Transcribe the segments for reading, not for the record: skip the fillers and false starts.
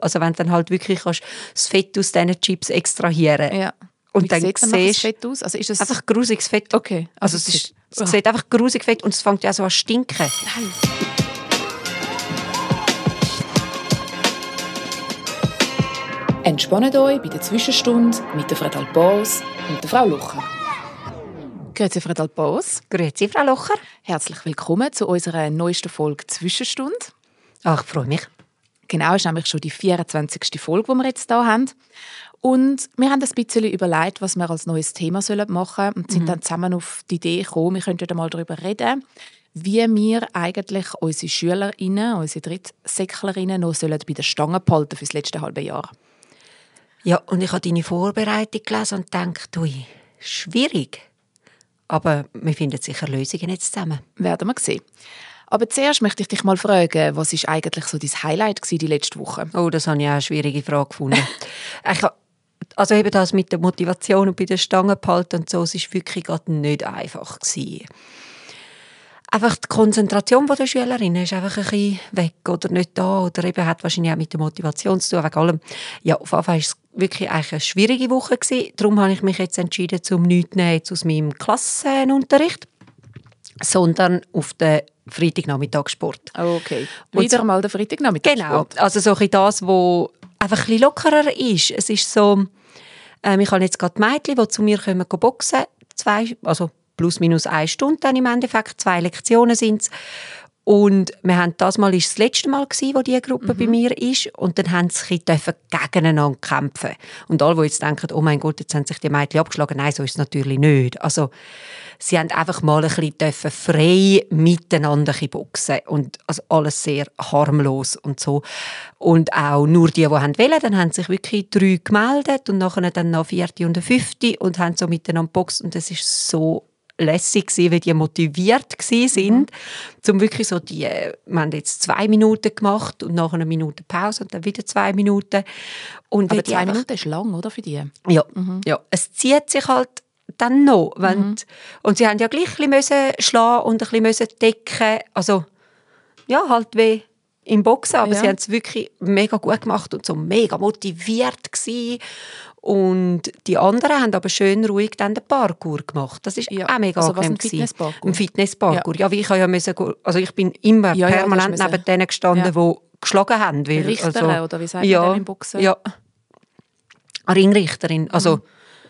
Also wenn du dann halt wirklich kannst das Fett aus diesen Chips extrahieren. Ja. Und wie dann sieht dann das Fett aus? Also ist es einfach grusiges Fett. Okay. Also es sieht einfach grusig Fett und es fängt ja so an zu stinken. Nein. Entspannt euch bei der Zwischenstunde mit der Fredal Boos und der Frau Locher. Grüezi, Fredal Boos. Grüezi, Frau Locher. Herzlich willkommen zu unserer neuesten Folge Zwischenstunde. Ach, ich freue mich. Genau, es ist nämlich schon die 24. Folge, die wir jetzt hier haben. Und wir haben ein bisschen überlegt, was wir als neues Thema machen sollen und sind dann zusammen auf die Idee gekommen, wir könnten mal darüber reden, wie wir eigentlich unsere SchülerInnen, unsere Drittsäcklerinnen noch bei der Stange behalten für das letzte halbe Jahr. Ja, und ich habe deine Vorbereitung gelesen und dachte, ui, schwierig. Aber wir finden sicher Lösungen jetzt zusammen. Werden wir sehen. Aber zuerst möchte ich dich mal fragen, was ist eigentlich so dein Highlight die letzte Woche? Oh, das habe ich auch eine schwierige Frage gefunden. Also eben das mit der Motivation und bei der Stange behalten und so, es war wirklich gerade nicht einfach gewesen. Einfach die Konzentration der Schülerinnen ist einfach ein bisschen weg oder nicht da oder eben hat wahrscheinlich auch mit der Motivation zu tun, wegen allem. Ja, auf jeden Fall war es wirklich eigentlich eine schwierige Woche gewesen. Darum habe ich mich jetzt entschieden, zum nichts nehmen aus meinem Klassenunterricht, sondern auf den Freitagnachmittagssport. Okay, wieder mal der Freitagnachmittagssport. Genau, also so ein das, was einfach ein bisschen lockerer ist. Es ist so, ich habe jetzt gerade Mädchen, die zu mir kommen boxen, plus minus 1 Stunde dann im Endeffekt, 2 Lektionen sind es. Und wir haben das letzte Mal gewesen, wo diese Gruppe bei mir ist. Und dann haben sie gegeneinander kämpfen. Und alle, die jetzt denken, oh mein Gott, jetzt haben sich die Mädchen abgeschlagen. Nein, so ist es natürlich nicht. Also, sie haben einfach mal ein bisschen frei miteinander boxen. Und also alles sehr harmlos und so. Und auch nur die wollten, dann haben sich wirklich 3 gemeldet und nachher dann noch 4. und 5. und haben so miteinander geboxt. Und das ist so lässig gewesen, wie die motiviert waren, um wirklich so wir haben jetzt 2 Minuten gemacht und nachher 1 Minute Pause und dann wieder 2 Minuten. Und aber 2 Minuten ist lang, oder, für die? Ja, ja, es zieht sich halt dann noch. Und sie haben ja gleich ein bisschen schlagen und ein bisschen decken. Also, ja, halt wie im Boxen, aber sie haben es wirklich mega gut gemacht und so mega motiviert gewesen. Und die anderen haben aber schön ruhig dann den Parkour gemacht. Das ist auch mega angenehm. Ein Fitnessparkour. Ja, wie ich ich bin immer permanent neben denen gestanden, die geschlagen haben. Richterin, oder wie sagt man denn im Boxen? Ja, Ringrichterin. Also,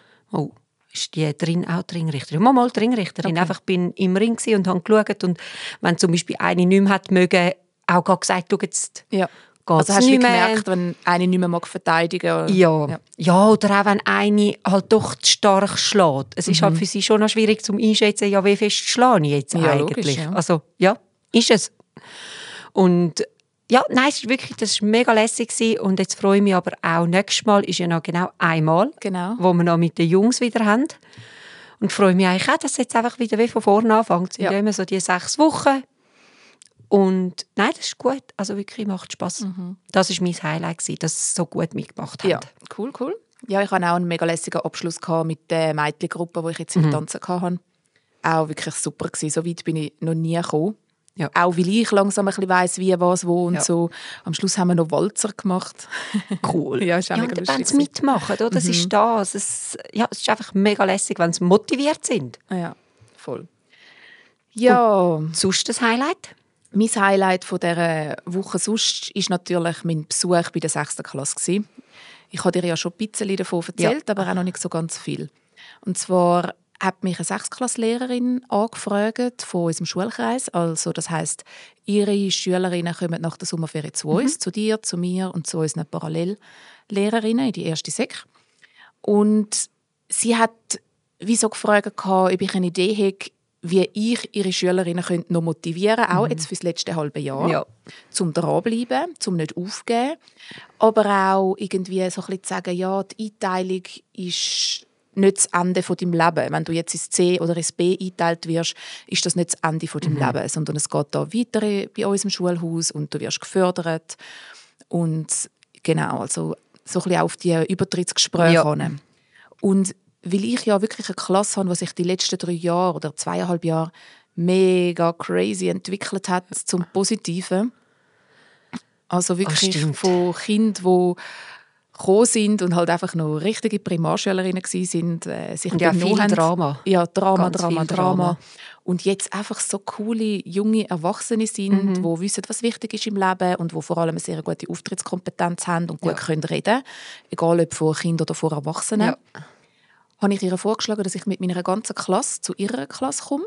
ist die drin auch die Ringrichterin? Mal die Ringrichterin. Okay. Einfach bin im Ring und habe geschaut. Und wenn zum Beispiel eine nicht mehr hat mögen, auch gesagt, schau jetzt... Ja. Also hast du gemerkt, wenn eine nicht mehr verteidigen mag? Ja, oder auch wenn eine halt doch zu stark schlägt. Es ist halt für sie schon noch schwierig zu einschätzen, ja, wie fest schlage ich jetzt eigentlich. Logisch, ja. Also, ja, ist es. Und ja, nein, es ist wirklich, das war mega lässig gewesen. Und jetzt freue ich mich aber auch, nächstes Mal ist ja noch genau einmal, wo wir noch mit den Jungs wieder haben. Und freue mich eigentlich auch, dass es jetzt einfach wieder wie von vorne anfängt. Es sind immer so die 6 Wochen. Und nein, das ist gut. Also wirklich macht Spass. Das war mein Highlight, dass sie so gut mitgemacht haben. Ja, cool. Ja, ich hatte auch einen mega lässigen Abschluss mit der Mädchengruppe, die ich jetzt im Tanzen hatte. Auch wirklich super gewesen. So weit bin ich noch nie gekommen. Ja. Auch weil ich langsam ein bisschen weiss, wie, was, wo und so. Am Schluss haben wir noch Walzer gemacht. Cool. Ja, ist auch mega lustig. Und wenn sie mitmachen, oder? Das ist das. Es ist einfach mega lässig, wenn sie motiviert sind. Ja, voll. Ja. Und sonst das Highlight? Mein Highlight von dieser Woche sonst war natürlich mein Besuch bei der 6. Klasse. Ich habe dir ja schon ein bisschen davon erzählt, aber auch noch nicht so ganz viel. Und zwar hat mich eine 6-Klass-Lehrerin angefragt von unserem Schulkreis. Also das heisst, ihre Schülerinnen kommen nach der Sommerferien zu uns, zu dir, zu mir und zu unseren Parallellehrerinnen in die erste Sek. Und sie hat wie so gefragt, ob ich eine Idee habe, wie ich ihre Schülerinnen noch motivieren könnte, auch jetzt für das letzte halbe Jahr, zum dranbleiben, zum nicht aufgeben, aber auch irgendwie so ein bisschen zu sagen, ja, die Einteilung ist nicht das Ende von deinem Leben. Wenn du jetzt ins C oder ins B eingeteilt wirst, ist das nicht das Ende von deinem Leben, sondern es geht da weiter bei uns im Schulhaus und du wirst gefördert und genau, also so ein bisschen auf die Übertrittsgespräche hin. Und weil ich ja wirklich eine Klasse habe, die sich die letzten 3 Jahre oder 2,5 Jahre mega crazy entwickelt hat zum Positiven, Also wirklich von Kindern, die gekommen sind und halt einfach noch richtige Primarschülerinnen waren, sich und ja, viel Drama. Ja, Drama. Drama. Und jetzt einfach so coole, junge Erwachsene sind, die wissen, was wichtig ist im Leben und die vor allem eine sehr gute Auftrittskompetenz haben und gut können reden, egal ob vor Kindern oder vor Erwachsenen. Ja. Habe ich ihr vorgeschlagen, dass ich mit meiner ganzen Klasse zu ihrer Klasse komme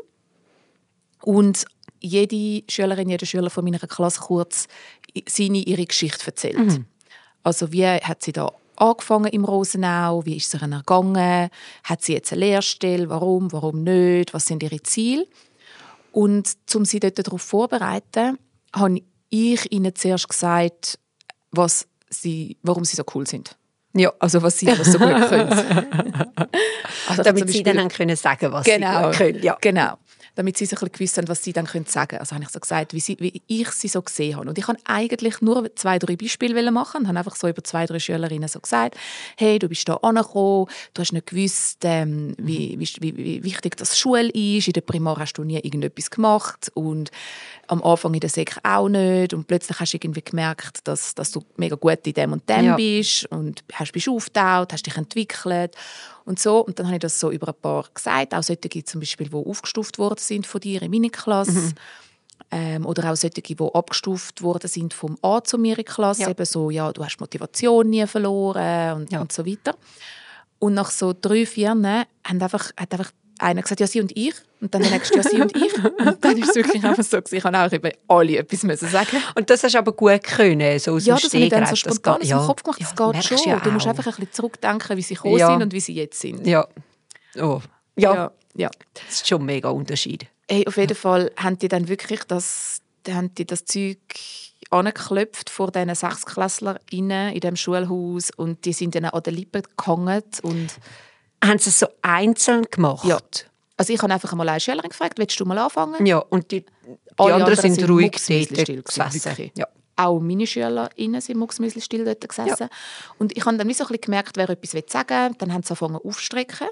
und jede Schülerin, jeder Schüler von meiner Klasse kurz ihre Geschichte erzählt. Also wie hat sie da angefangen im Rosenau, wie ist es ihr ergangen, hat sie jetzt eine Lehrstelle, warum nicht, was sind ihre Ziele? Und um sie dort darauf vorzubereiten, habe ich ihnen zuerst gesagt, warum sie so cool sind. Ja. Also was sie alles so gut können. Also damit sie dann können sagen, was sie gut können. Ja. Genau. Damit sie sich ein bisschen gewusst haben, was sie dann sagen können. Also habe ich so gesagt, wie ich sie so gesehen habe. Und ich wollte eigentlich nur 2-3 Beispiele machen und habe einfach so über 2-3 Schülerinnen so gesagt, hey, du bist hier angekommen, du hast nicht gewusst, wie wichtig das Schule ist. In der Primar hast du nie irgendetwas gemacht und am Anfang in der Sek auch nicht. Und plötzlich hast du irgendwie gemerkt, dass du mega gut in dem und dem bist und bist aufgetaucht, hast dich entwickelt. Und so. Und dann habe ich das so über ein paar gesagt, auch solche zum Beispiel, die aufgestuft worden sind von dir in meine Klasse. Oder auch solche, die abgestuft worden sind vom A zu mir in Klasse. Ja. Eben so, ja, du hast Motivation nie verloren und so weiter. Und nach so 3-4 Jahren hat einfach einer gesagt, ja, sie und ich. Und dann der nächste, ja, sie und ich. Und dann ist es wirklich einfach so, ich kann auch über alle etwas sagen. Und das hast du aber gut können, so aus ja, dem das habe ich dann so Stegreif. spontan aus dem Kopf gemacht, das geht schon. Ja, du musst einfach ein bisschen zurückdenken, wie sie gekommen sind und wie sie jetzt sind. Ja. Oh. Ja. Ja. Das ist schon ein mega Unterschied. Hey, auf jeden Fall haben die dann wirklich das Zeug angeklopft vor diesen 6-KlässlerInnen in diesem Schulhaus und die sind dann an den Lippen gehangen. Und haben sie es so einzeln gemacht? Ja. Also ich habe einfach einmal eine Schülerin gefragt, willst du mal anfangen? Ja, und die anderen sind ruhig dort gesessen. Ja. Auch meine SchülerInnen sind mucksmüsli-still dort gesessen. Ja. Und ich habe dann so ein bisschen gemerkt, wer etwas sagen will. Dann haben sie angefangen aufzustrecken.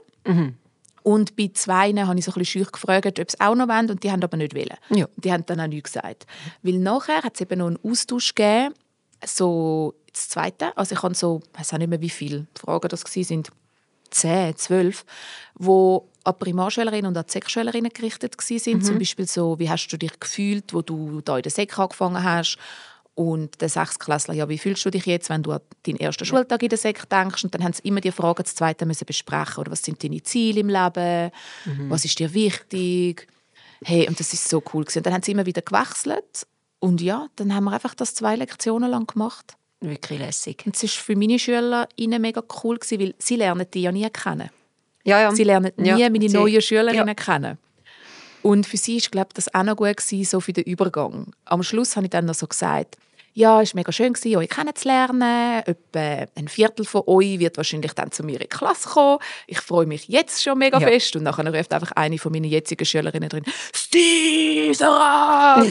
Und bei 2 habe ich so ein bisschen scheu gefragt, ob sie auch noch wollen. Und die haben aber nicht wollen. Ja. Die haben dann auch nichts gesagt. Weil nachher hat es eben noch einen Austausch gegeben, so das Zweite. Also ich habe so, ich weiß auch nicht mehr, wie viele Fragen das waren, 10, 12, wo an Primarschülerinnen und an Sekschülerinnen gerichtet waren. Zum Beispiel so, wie hast du dich gefühlt, wo du da in der Sek angefangen hast? Und der 6-Klässler, ja, wie fühlst du dich jetzt, wenn du an deinen ersten Schultag in der Sek denkst? Und dann haben sie immer die Fragen, das Zweite müssen besprechen. Oder was sind deine Ziele im Leben? Was ist dir wichtig? Hey, und das ist so cool gewesen. Und dann haben sie immer wieder gewechselt. Und ja, dann haben wir einfach das 2 Lektionen lang gemacht. Wirklich lässig. Und es war für meine SchülerInnen mega cool gewesen, weil sie lernen die ja nie kennen. Ja. Sie lernen nie meine neuen Schülerinnen kennen. Und für sie war, glaube ich, das auch noch gut gewesen, so für den Übergang. Am Schluss habe ich dann noch so gesagt, ja, es war mega schön, euch kennenzulernen. Etwa ein Viertel von euch wird wahrscheinlich dann zu mir in die Klasse kommen. Ich freue mich jetzt schon mega fest. Und nachher ruft einfach eine von meinen jetzigen Schülerinnen drin, «Steve, Sarah!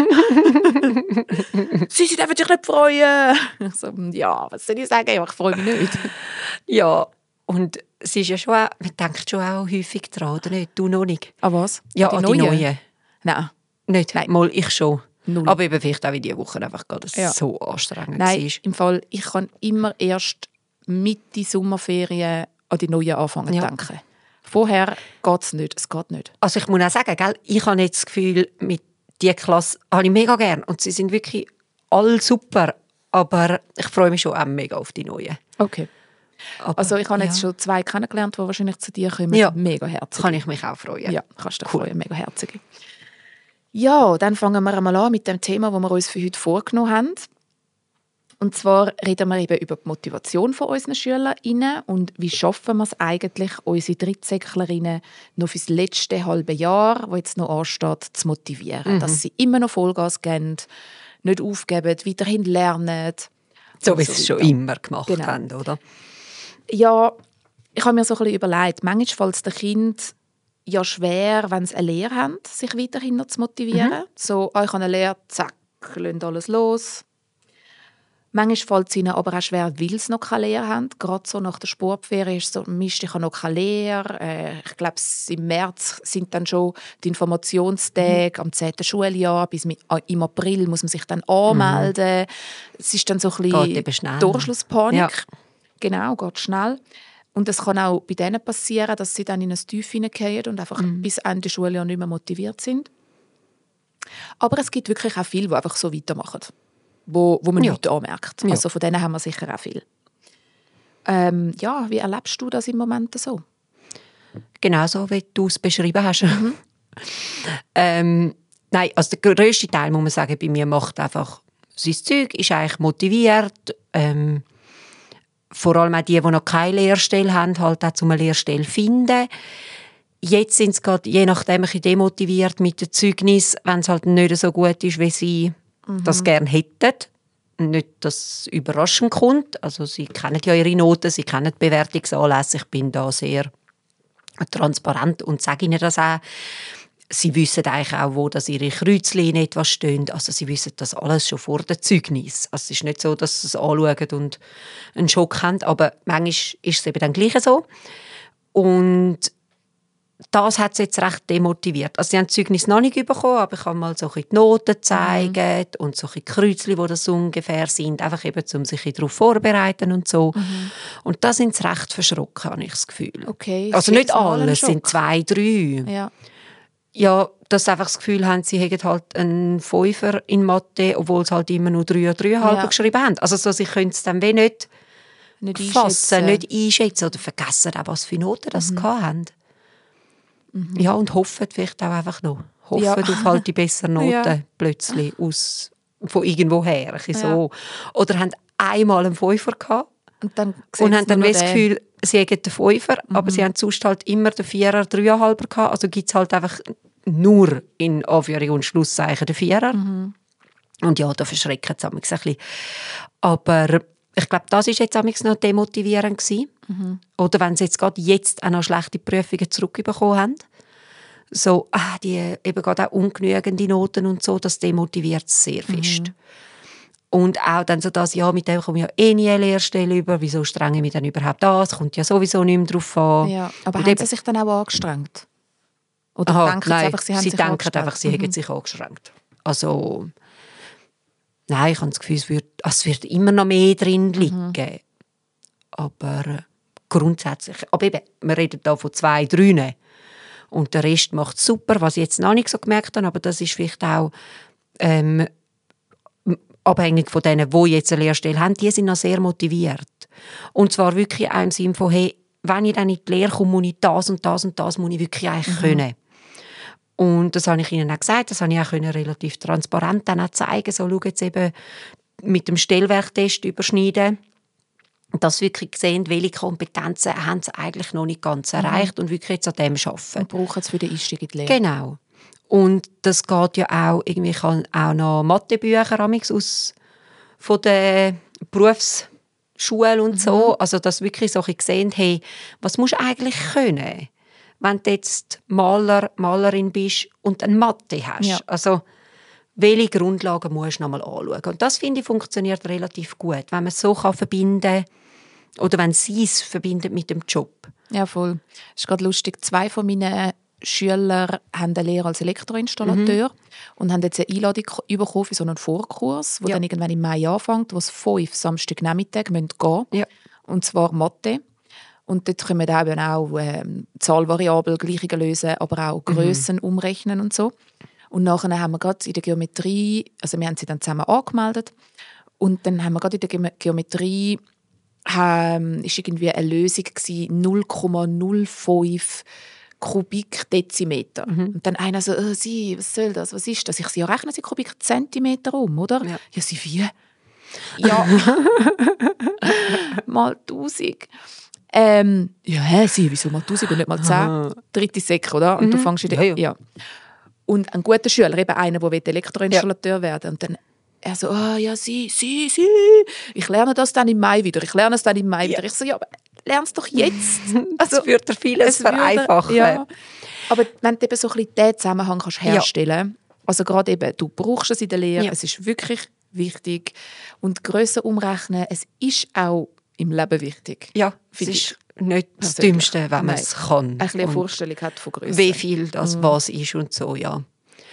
Sie dürfen sich nicht freuen!» Ich so, ja, was soll ich sagen? Ja, ich freue mich nicht. Ja, und es ist ja schon auch, man denkt schon auch häufig daran, oder nicht? Du noch nicht. An was? Ja, an die neuen. Nein. Nicht? Nein. Mal ich schon. 0. Aber eben vielleicht auch in dieser Woche einfach gerade so anstrengend Nein, war. im Fall, ich kann immer erst Mitte Sommerferien an die neuen anfangen zu denken. Vorher geht es nicht, es geht nicht. Also ich muss auch sagen, gell, ich habe jetzt das Gefühl, mit dieser Klasse habe ich mega gern und sie sind wirklich alle super, aber ich freue mich schon auch mega auf die neuen. Okay. Aber, also ich habe jetzt schon 2 kennengelernt, die wahrscheinlich zu dir kommen. Ja. Mega herzig. Kann ich mich auch freuen. Ja, kannst du dich freuen, mega herzig. Ja, dann fangen wir einmal an mit dem Thema, das wir uns für heute vorgenommen haben. Und zwar reden wir eben über die Motivation von unseren SchülerInnen und wie schaffen wir es eigentlich, unsere Drittsäcklerinnen noch für das letzte halbe Jahr, das jetzt noch ansteht, zu motivieren. Dass sie immer noch Vollgas geben, nicht aufgeben, weiterhin lernen. So wie sie es schon immer gemacht haben, oder? Ja, ich habe mir so ein bisschen überlegt, manchmal fällt es den Kindern ja schwer, wenn sie eine Lehre haben, sich weiterhin noch zu motivieren. So, ich habe eine Lehre, zack, lassen alles los. Manchmal fällt es ihnen aber auch schwer, weil sie noch keine Lehre haben. Gerade so nach der Sportferie ist es so, Mist, ich habe noch keine Lehre. Ich glaube, im März sind dann schon die Informationstage am 10. Schuljahr. Im April muss man sich dann anmelden. Es ist dann so ein bisschen Durchschlusspanik. Ja. Genau, geht schnell. Und es kann auch bei denen passieren, dass sie dann in ein Tief hineingehen und einfach bis Ende Schuljahr nicht mehr motiviert sind. Aber es gibt wirklich auch viele, die einfach so weitermachen, wo man nichts anmerkt. Also von denen haben wir sicher auch viel. Wie erlebst du das im Moment so? Genau so, wie du es beschrieben hast. Nein, also der grösste Teil, muss man sagen, bei mir macht einfach sein Zeug, ist eigentlich motiviert. Vor allem auch die noch keine Lehrstelle haben, halt auch eine Lehrstelle finden. Jetzt sind sie gerade, je nachdem, ein bisschen demotiviert mit dem Zeugnis, wenn es halt nicht so gut ist, wie sie das gerne hätten. Nicht, dass es überraschend kommt. Also sie kennen ja ihre Noten, sie kennen die Bewertungsanlässe. Ich bin da sehr transparent und sage ihnen das auch. Sie wissen eigentlich auch, wo das ihre Kreuzchen in etwas stehen. Also sie wissen das alles schon vor dem Zeugnis. Also es ist nicht so, dass sie es anschauen und einen Schock haben, aber manchmal ist es eben dann gleich so. Und das hat sie jetzt recht demotiviert. Also sie haben das Zeugnis noch nicht bekommen, aber ich kann mal so ein bisschen die Noten zeigen und so ein bisschen Kreuzchen, wo das ungefähr sind, einfach eben, um sich darauf vorzubereiten und so. Und da sind sie recht verschrocken, habe ich das Gefühl. Okay, also nicht alle, es sind 2, 3. Ja, dass sie einfach das Gefühl haben, sie hätten halt einen Fünfer in Mathe, obwohl sie halt immer nur 3 oder 3,5 geschrieben haben. Also so, sie können es dann nicht fassen, nicht einschätzen oder vergessen auch, was für Noten das hatten. Ja, und hoffen vielleicht auch einfach noch. Hoffen auf halt die besseren Noten plötzlich von irgendwoher. So. Oder haben einmal einen Fünfer gehabt und haben dann das Gefühl, sie hätten den Fünfer, aber sie haben sonst halt immer den Vierer, 3,5 gehabt. Also gibt es halt einfach nur in Anführungs- und Schlusszeichen den Vierer. Und ja, da verschrecken sie ein bisschen. Aber ich glaube, das war jetzt noch demotivierend gewesen. Oder wenn sie jetzt gerade jetzt auch noch schlechte Prüfungen zurückbekommen haben. So, die eben gerade auch ungenügende Noten und so, das demotiviert sehr fest. Und auch dann so das, ja, mit dem komme ich ja eh nie eine Lehrstelle über, wieso strenge ich mich dann überhaupt an? Es kommt ja sowieso nicht mehr drauf an. Ja, aber haben sie sich dann auch angestrengt? Oder denken sie einfach, sie haben sich denken einfach, sie hätten sich angestrengt. Also, nein, ich habe das Gefühl, es wird immer noch mehr drin liegen. Aber grundsätzlich, aber eben, wir reden da von 2, 3. Und der Rest macht es super, was ich jetzt noch nicht so gemerkt habe, aber das ist vielleicht auch abhängig von denen, die jetzt eine Lehrstelle haben, die sind noch sehr motiviert. Und zwar wirklich auch im Sinne von, hey, wenn ich dann in die Lehre komme, muss ich das und das und das muss ich wirklich eigentlich können. Und das habe ich ihnen auch gesagt, das habe ich auch relativ transparent dann auch zeigen, so schau jetzt eben mit dem Stellwerktest überschneiden, dass sie wirklich sehen, welche Kompetenzen haben sie eigentlich noch nicht ganz erreicht und wirklich jetzt an dem arbeiten. Und brauchen es für den Einstieg in die Lehre. Genau. Und das geht ja auch, irgendwie kann auch noch Mathebücher aus von der Berufsschule und so, also dass wirklich so gesehen, hey, was musst du eigentlich können, wenn du jetzt Malerin bist und eine Mathe hast? Ja. Also welche Grundlagen musst du noch mal anschauen? Und das, finde ich, funktioniert relativ gut, wenn man es so verbinden kann oder wenn sie es verbindet mit dem Job. Ja, voll. Es ist gerade lustig, 2 von meinen Schüler haben eine Lehre als Elektroinstallateur und haben jetzt eine Einladung bekommen für so einen Vorkurs, der dann irgendwann im Mai anfängt, wo es 5 Samstagnachmittage gehen müssen. Ja. Und zwar Mathe. Und dort können wir eben auch Zahlvariablen, Gleichungen lösen, aber auch Grössen umrechnen und so. Und nachher haben wir gerade in der Geometrie, also wir haben sie dann zusammen angemeldet, und dann haben wir gerade in der Geometrie ist irgendwie eine Lösung gewesen, 0,05 Kubikdezimeter. Und dann einer so, Sie, was soll das, was ist das? Ich so, ja, rechnen Sie Kubikzentimeter um, oder? Ja, Sie, wie? Ja, mal 1000. Ja, Sie, wieso mal 1000 und nicht mal 10? Dritte Sek, oder? Und du fängst wieder, ja. Und ein guter Schüler, eben einer, der Elektroinstallateur werden will. Und dann er so, ja, Sie. Ich lerne das dann im Mai wieder. Ich so, ja, aber lern es doch jetzt. Also, das würde vieles vereinfachen. Ja. Aber wenn du eben so ein bisschen diesen Zusammenhang kannst herstellen kannst, also gerade eben, du brauchst es in der Lehre, es ist wirklich wichtig. Und Grössen umrechnen, es ist auch im Leben wichtig. Ja, es ist nicht das Dümmste, wenn man es kann. Ein bisschen eine Vorstellung hat von Grössen. Wie viel das was ist und so, ja.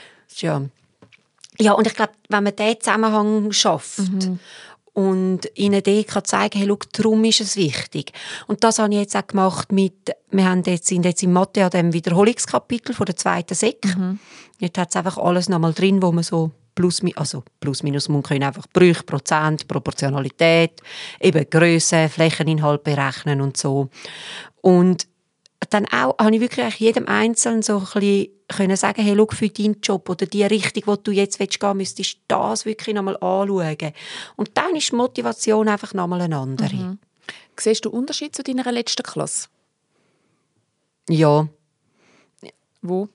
Ja, und ich glaube, wenn man diesen Zusammenhang schafft und ihnen dort kann zeigen, hey, schau, darum ist es wichtig. Und das habe ich jetzt auch gemacht sind jetzt in Mathe an dem Wiederholungskapitel von der 2. Sek. Jetzt hat es einfach alles nochmal drin, wo man so plus minus, man kann einfach Brüche, Prozent, Proportionalität, eben Grösse, Flächeninhalt berechnen und so. Und dann auch habe ich wirklich jedem Einzelnen so ein bisschen können sagen, hey, schau, für deinen Job oder die Richtung, wo du jetzt gehen willst, müsstest du das wirklich nochmal anschauen. Und dann ist die Motivation einfach nochmal eine andere. Siehst du Unterschied zu deiner letzten Klasse? Ja. Wo?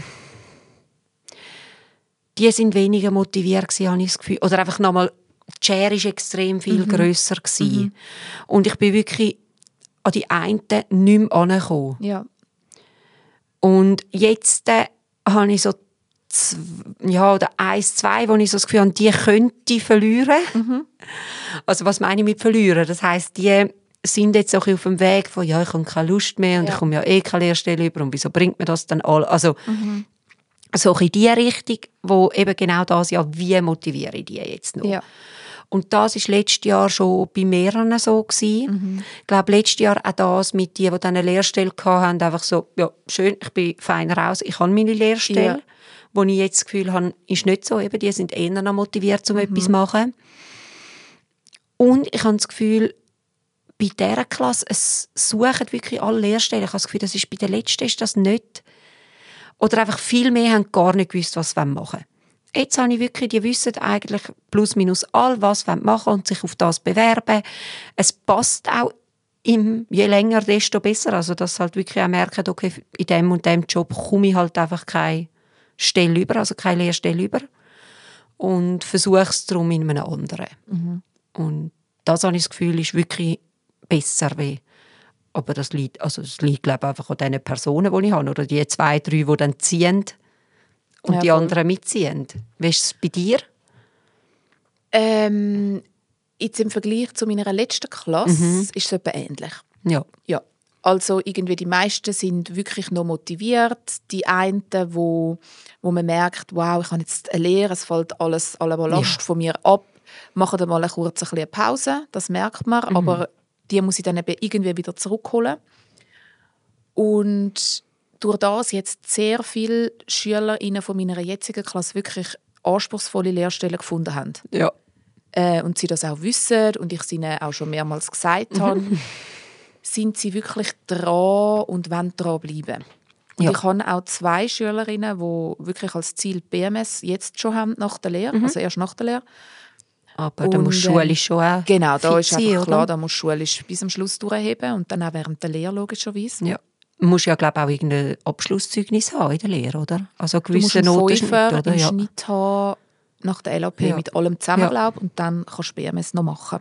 Die sind weniger motiviert gewesen, habe ich das Gefühl. Oder einfach nochmal, die Schere war extrem viel grösser gewesen. Und ich bin wirklich an die einen nicht mehr angekommen. Ja. Und jetzt habe ich so oder 1, 2, wo ich so das Gefühl habe, die könnte ich verlieren. Also was meine ich mit verlieren? Das heisst, die sind jetzt auch auf dem Weg von, ja, ich habe keine Lust mehr und ich komme ja eh keine Lehrstelle über und wieso bringt mir das dann all? Also so in die Richtung, wo eben genau das, ja, wie motiviere ich die jetzt noch? Ja. Und das war letztes Jahr schon bei mehreren so gewesen. Ich glaube, letztes Jahr auch das mit denen, die dann eine Lehrstelle hatten, einfach so, ja, schön, ich bin fein raus, ich habe meine Lehrstelle. Wo ich jetzt das Gefühl habe, ist nicht so, eben, die sind eher noch motiviert, um etwas zu machen. Und ich habe das Gefühl, bei dieser Klasse, es suchen wirklich alle Lehrstellen. Ich habe das Gefühl, das ist bei der letzten ist das nicht. Oder einfach viel mehr haben gar nicht gewusst, was sie machen wollen. Jetzt habe ich wirklich, die wissen eigentlich plus minus all, was sie machen wollen und sich auf das bewerben. Es passt auch je länger, desto besser. Also, dass sie halt wirklich auch merken, okay, in dem und dem Job komme ich halt einfach keine Stelle über, also keine Lehrstelle über. Und versuche es darum in einem anderen. Und das habe ich das Gefühl, ist wirklich besser. Aber das liegt, glaube ich, einfach an den Personen, die ich habe. Oder die 2, 3, die dann ziehen und die anderen mitziehen. Wie ist es bei dir? Jetzt im Vergleich zu meiner letzten Klasse ist es etwa ähnlich. Ja. Also irgendwie die meisten sind wirklich noch motiviert. Die einen, wo man merkt, wow, ich habe jetzt eine Lehre, es fällt alle Last von mir ab, machen dann mal kurz eine Pause, das merkt man, aber die muss ich dann eben irgendwie wieder zurückholen. Und durch das jetzt sehr viele SchülerInnen von meiner jetzigen Klasse wirklich anspruchsvolle Lehrstellen gefunden haben. Ja. Und sie das auch wissen und ich es ihnen auch schon mehrmals gesagt habe, sind sie wirklich dran und wollen dranbleiben. Und ich habe auch 2 Schülerinnen, die wirklich als Ziel BMS jetzt schon haben nach der Lehre, also erst nach der Lehre. Aber da muss schulisch schon auch genau, da ist sein, einfach klar, oder? da muss schulisch bis zum Schluss durchheben und dann auch während der Lehre logischerweise. Ja. Du musst ja, glaube ich, auch irgendein Abschlusszeugnis haben in der Lehre, oder? Also du musst einen Notenschnitt oder? Im Schnitt haben nach der LAP mit allem zusammen, glaube und dann kannst du BMS noch machen.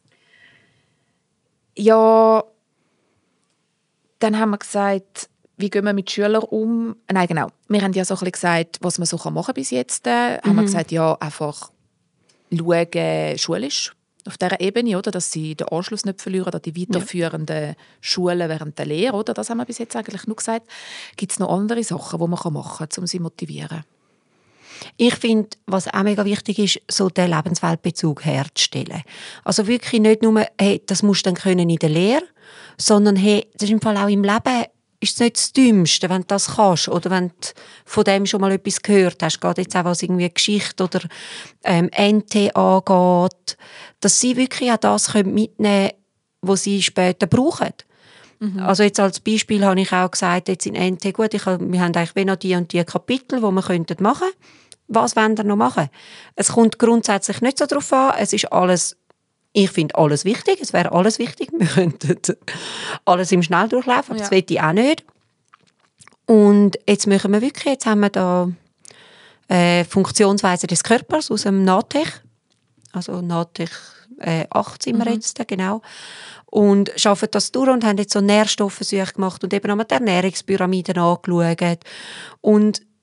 Ja, dann haben wir gesagt, wie gehen wir mit Schülern um? Nein, genau. Wir haben ja so ein bisschen gesagt, was man so machen kann bis jetzt. Haben wir gesagt, ja, einfach schauen schulisch auf dieser Ebene, oder? Dass sie den Anschluss nicht verlieren an die weiterführenden Schulen während der Lehre. Oder? Das haben wir bis jetzt eigentlich nur gesagt. Gibt es noch andere Sachen, die man machen kann, um sie zu motivieren? Ich finde, was auch mega wichtig ist, so den Lebensweltbezug herzustellen. Also wirklich nicht nur, hey, das musst du dann können in der Lehre, sondern hey, das ist im Fall auch im Leben ist es nicht das Dümmste, wenn du das kannst oder wenn du von dem schon mal etwas gehört hast, gerade jetzt auch was irgendwie Geschichte oder NT angeht, dass sie wirklich auch das mitnehmen können, was sie später brauchen. Also jetzt als Beispiel habe ich auch gesagt, jetzt in NT, gut, wir haben eigentlich noch die und die Kapitel, die wir machen könnten. Was wollen wir noch machen? Es kommt grundsätzlich nicht so darauf an, es ist alles, ich finde alles wichtig, es wäre alles wichtig, wir könnten alles im Schnelldurchlauf, aber das will ich auch nicht. Und jetzt machen wir wirklich, jetzt haben wir da Funktionsweise des Körpers aus dem NATECH, also NATECH 8 sind wir jetzt, genau. Und arbeiten das durch und haben jetzt so Nährstoffversuche gemacht und eben auch die Ernährungspyramiden angeschaut. Und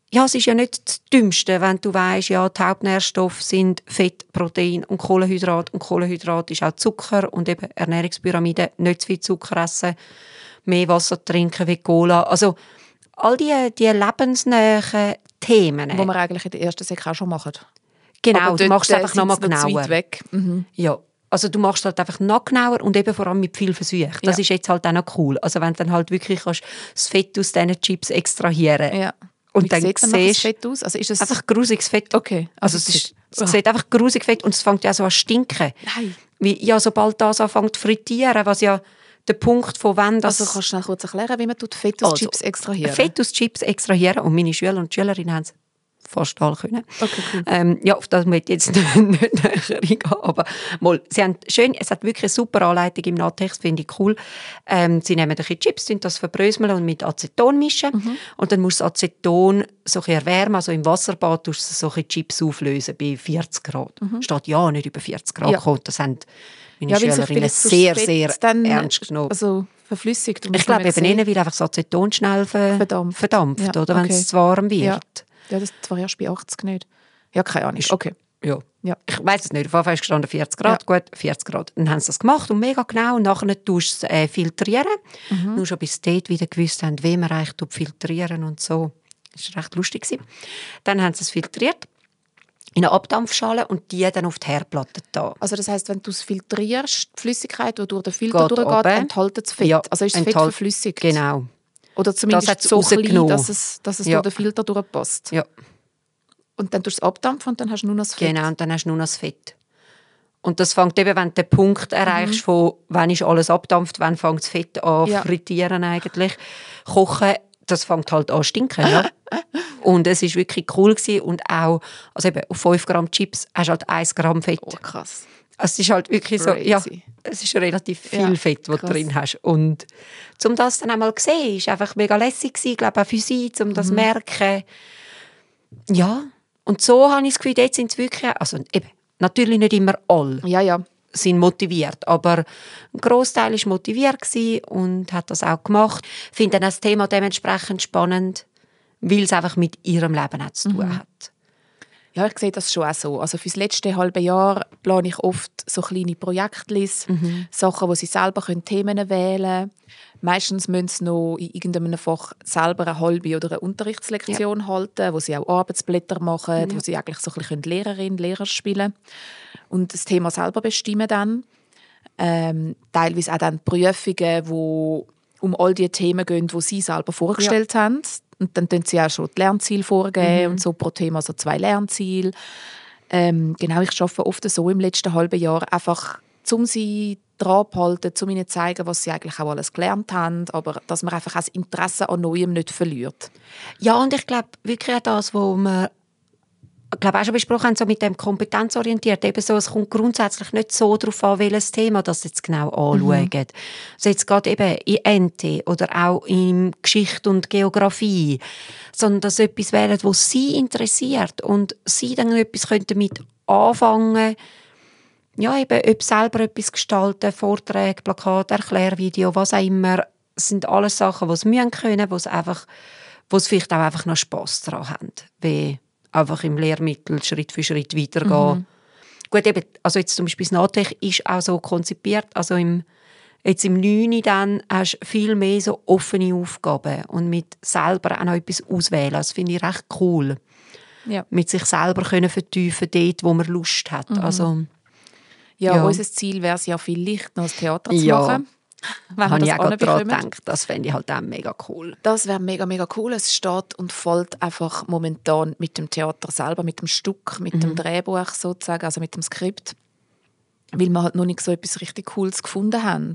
ja, es ist ja nicht das Dümmste, wenn du weisst, ja, die Hauptnährstoffe sind Fett, Protein und Kohlenhydrat. Und Kohlenhydrat ist auch Zucker und eben Ernährungspyramide, nicht zu viel Zucker essen, mehr Wasser trinken wie Cola. Also all die lebensnahen Themen. Wo wir eigentlich in der ersten Säcke auch schon machen. Genau, du machst es einfach noch mal genauer. Weit weg. Mhm. Ja, also du machst es halt einfach noch genauer und eben vor allem mit viel Versuch. Das ist jetzt halt auch noch cool. Also wenn du dann halt wirklich kannst das Fett aus diesen Chips extrahieren. Ja. Und wie dann sieht dann das Fett aus? Also ist es einfach grusiges Fett. Okay. Also es sieht einfach grusig Fett und es fängt ja so an zu stinken. Nein. Wie, ja, sobald das anfängt zu frittieren, was ja der Punkt von wann das... Also kannst du kurz erklären, wie man Fett aus Chips extrahieren? Fett aus Chips extrahieren und meine Schüler und Schülerinnen haben es fast alle können. Okay, cool. Ja, auf das möchte ich jetzt nicht näher eingehen, aber mal, sie haben schön, es hat wirklich eine super Anleitung im Nachtext, finde ich cool. Sie nehmen ein bisschen Chips, das verbröseln und mit Aceton mischen und dann muss das Aceton so ein bisschen erwärmen, also im Wasserbad tust du so ein bisschen Chips auflösen bei 40 Grad. Steht ja nicht über 40 Grad gekommen, das haben meine Schülerinnen sehr, sehr ernst genommen. Also verflüssigt. Ich glaube eben ihnen, weil einfach das Aceton schnell verdampft ja, oder, wenn es zu warm wird. Ja, das war erst bei 80 nicht. Ja, keine Ahnung. Okay. Ja. Ich weiss es nicht. Auf jeden Fall ist gestanden 40 Grad. Ja. Gut, 40 Grad. Dann haben sie das gemacht und mega genau. Und nachher tust du es filtrieren. Nur schon bis dort wieder gewusst haben, wie man eigentlich filtrieren und so. Das war recht lustig. Dann haben sie es filtriert in eine Abdampfschale und die dann auf die Herdplatte da. Also das heisst, wenn du es filtrierst, die Flüssigkeit, die durch den Filter durchgeht, enthält es Fett. Ja, also ist das Fett verflüssigt. Genau. Oder zumindest so klein, dass es durch den Filter durchpasst. Ja. Und dann tust du es abdampfen und dann hast du nur noch das Fett. Genau, und dann hast du nur noch das Fett. Und das fängt eben, wenn du den Punkt erreichst, von wann ist alles abdampft, wann fängt das Fett an frittieren eigentlich, kochen, das fängt halt an stinken. Ja. Und es war wirklich cool gewesen. Und auch, also eben auf 5 Gramm Chips hast du halt 1 Gramm Fett. Oh, krass. Es ist halt wirklich so, ja, es ist relativ viel Fett, das du drin hast. Und um das dann einmal zu sehen, war einfach mega lässig gewesen, glaube auch für sie, um das zu merken. Ja, und so habe ich das Gefühl, jetzt sind es wirklich, also eben, natürlich nicht immer alle sind motiviert, aber ein Grossteil war motiviert und hat das auch gemacht. Ich finde das Thema dementsprechend spannend, weil es einfach mit ihrem Leben auch zu tun hat. Ja, ich sehe das schon auch so. Also für das letzte halbe Jahr plane ich oft so kleine Projektlisten, Sachen, wo sie selber Themen wählen können. Meistens müssen sie noch in irgendeinem Fach selber eine halbe oder eine Unterrichtslektion halten, wo sie auch Arbeitsblätter machen, wo sie eigentlich so ein bisschen Lehrerin, Lehrer spielen und das Thema selber bestimmen dann. Teilweise auch dann Prüfungen, wo um all die Themen gehen, die sie selber vorgestellt haben. Und dann tun sie auch schon die Lernziele vorgeben und so pro Thema so 2 Lernziele. Genau, ich arbeite oft so im letzten halben Jahr, einfach um sie dran zu halten, um ihnen zu zeigen, was sie eigentlich auch alles gelernt haben, aber dass man einfach das Interesse an Neuem nicht verliert. Ja, und ich glaube wirklich auch das, was wir auch schon besprochen haben, so mit dem kompetenzorientiert, eben so, es kommt grundsätzlich nicht so darauf an, welches Thema das jetzt genau anschauen. Also jetzt gerade eben in NT oder auch in Geschichte und Geografie, sondern dass sie etwas wählen, was sie interessiert und sie dann etwas damit anfangen, ja, eben, ob selber etwas gestalten, Vorträge, Plakate, Erklärvideo, was auch immer, sind alles Sachen, die sie können, wo sie vielleicht auch einfach noch Spass daran haben, wie einfach im Lehrmittel Schritt für Schritt weitergehen. Gut, eben, also jetzt zum Beispiel das Natech ist auch so konzipiert, also jetzt im 9. dann hast du viel mehr so offene Aufgaben und mit selber auch noch etwas auswählen. Das finde ich recht cool. Ja. Mit sich selber können vertiefen dort, wo man Lust hat. Also, ja, unser Ziel wäre es ja vielleicht noch das Theater zu machen. Wenn habe ich auch daran gedacht. Das fände ich halt auch mega cool. Das wäre mega, mega cool. Es steht und fällt einfach momentan mit dem Theater selber, mit dem Stück, mit dem Drehbuch sozusagen, also mit dem Skript. Weil wir halt noch nicht so etwas richtig Cooles gefunden haben.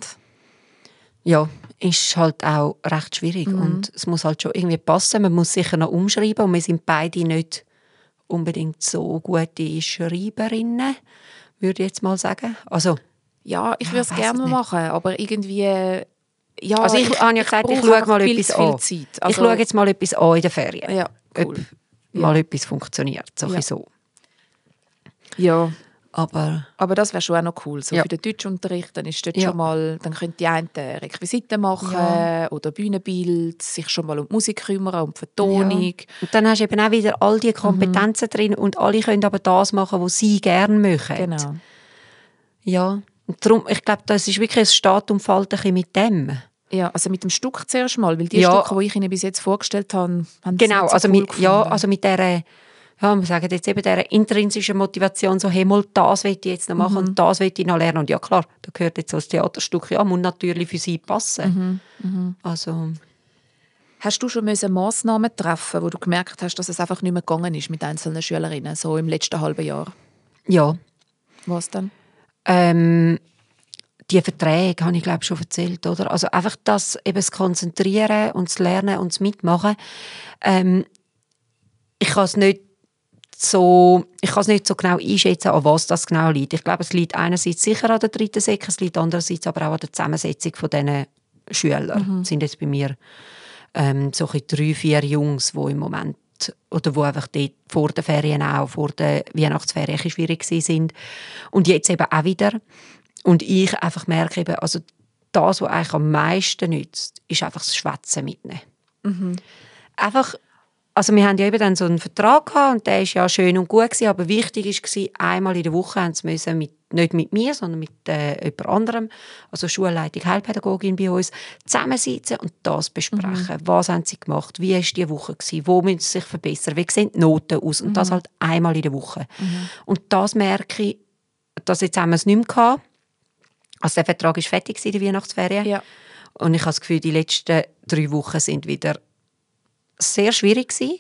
Ja, ist halt auch recht schwierig. Und es muss halt schon irgendwie passen. Man muss sicher noch umschreiben. Und wir sind beide nicht unbedingt so gute Schreiberinnen, würde ich jetzt mal sagen. Also, ja, ich würde es gerne machen, aber irgendwie... Ja, also ich habe ja gesagt, ich schaue mal etwas an. Also, ich schaue jetzt mal etwas an in den Ferien. Ja, cool. Ob mal etwas funktioniert, so. Ja. Aber das wäre schon auch noch cool. So für den Deutschunterricht, dann ist dort schon mal, dann können die einen Requisiten machen oder Bühnenbild, sich schon mal um die Musik kümmern, um die Vertonung. Ja. Und dann hast du eben auch wieder all die Kompetenzen drin und alle können aber das machen, was sie gerne möchten. Genau. Ja, und darum, ich glaube, das ist wirklich ein Steht und Fällt ein bisschen mit dem. Ja, also mit dem Stück zuerst mal, weil die Stücke, die ich Ihnen bis jetzt vorgestellt habe, haben sie genau, nicht so also cool mit, gefunden. also mit dieser, wir sagen jetzt eben dieser intrinsischen Motivation, so, hey, mal, das will ich jetzt noch machen und das will ich noch lernen. Und ja klar, da gehört jetzt so das Theaterstück, muss natürlich für sie passen. Also... Hast du schon Massnahmen treffen, wo du gemerkt hast, dass es einfach nicht mehr gegangen ist mit einzelnen Schülerinnen, so im letzten halben Jahr? Ja. Was dann? Die Verträge habe ich, glaube ich, schon erzählt, oder? Also einfach das Konzentrieren und das Lernen und das Mitmachen. Ich kann es nicht so genau einschätzen, an was das genau liegt. Ich glaube, es liegt einerseits sicher an der dritten Sek, es liegt andererseits aber auch an der Zusammensetzung von diesen Schülern. Es sind jetzt bei mir so 3-4 Jungs, die im Moment oder die einfach dort vor den Ferien auch, vor den Weihnachtsferien schwierig sind. Und jetzt eben auch wieder. Und ich einfach merke eben, also das, was eigentlich am meisten nützt, ist einfach das Schwätzen mitnehmen. Einfach, also wir haben ja eben dann so einen Vertrag gehabt und der war ja schön und gut gewesen, aber wichtig war, einmal in der Woche haben sie müssen nicht mit mir, sondern mit jemand anderem, also Schulleitung, Heilpädagogin bei uns, zusammensitzen und das besprechen. Was haben sie gemacht? Wie war die Woche gewesen? Wo müssen sie sich verbessern? Wie sehen die Noten aus? Und das halt einmal in der Woche. Und das merke ich, dass jetzt haben wir es nicht mehr gehabt. Also der Vertrag war fertig in der Weihnachtsferien. Ja. Und ich habe das Gefühl, die letzten 3 Wochen sind wieder sehr schwierig gewesen.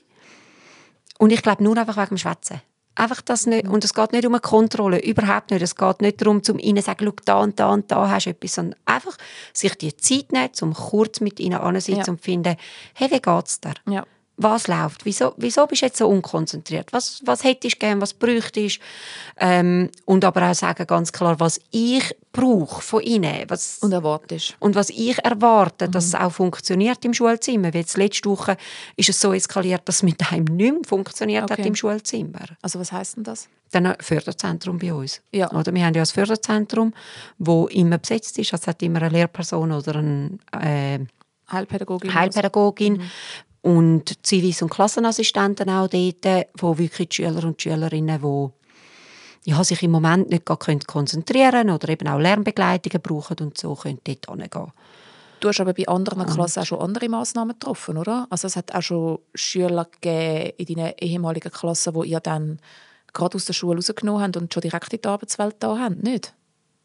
Und ich glaube nur einfach wegen dem Schwätzen. Einfach das nicht. Und es geht nicht um eine Kontrolle, überhaupt nicht. Es geht nicht darum, zum ihnen zu sagen, schau, da und da und da hast du etwas, sondern einfach sich die Zeit nehmen, um kurz mit ihnen anzusitzen und finden, hey, wie geht's dir? Ja. Was läuft? Wieso bist du jetzt so unkonzentriert? Was hättest du gerne, was bräuchtest du? Und aber auch sagen ganz klar, was ich brauche von ihnen. Und erwartest. Und was ich erwarte, dass es auch funktioniert im Schulzimmer. Wie jetzt letzte Woche ist es so eskaliert, dass es mit einem nicht mehr funktioniert hat im Schulzimmer. Also was heisst denn das? Dann ein Förderzentrum bei uns. Ja. Oder wir haben ja ein Förderzentrum, das immer besetzt ist. Es hat immer eine Lehrperson oder eine Heilpädagogin. Und Zivis- und Klassenassistenten auch dort, wo wirklich die Schüler und die Schülerinnen, die sich im Moment nicht konzentrieren können oder eben auch Lernbegleitungen brauchen und so, können dort hingehen. Du hast aber bei anderen Klassen auch schon andere Massnahmen getroffen, oder? Also es hat auch schon Schüler gegeben in deinen ehemaligen Klassen, die ihr dann gerade aus der Schule rausgenommen habt und schon direkt in die Arbeitswelt da habt, nicht?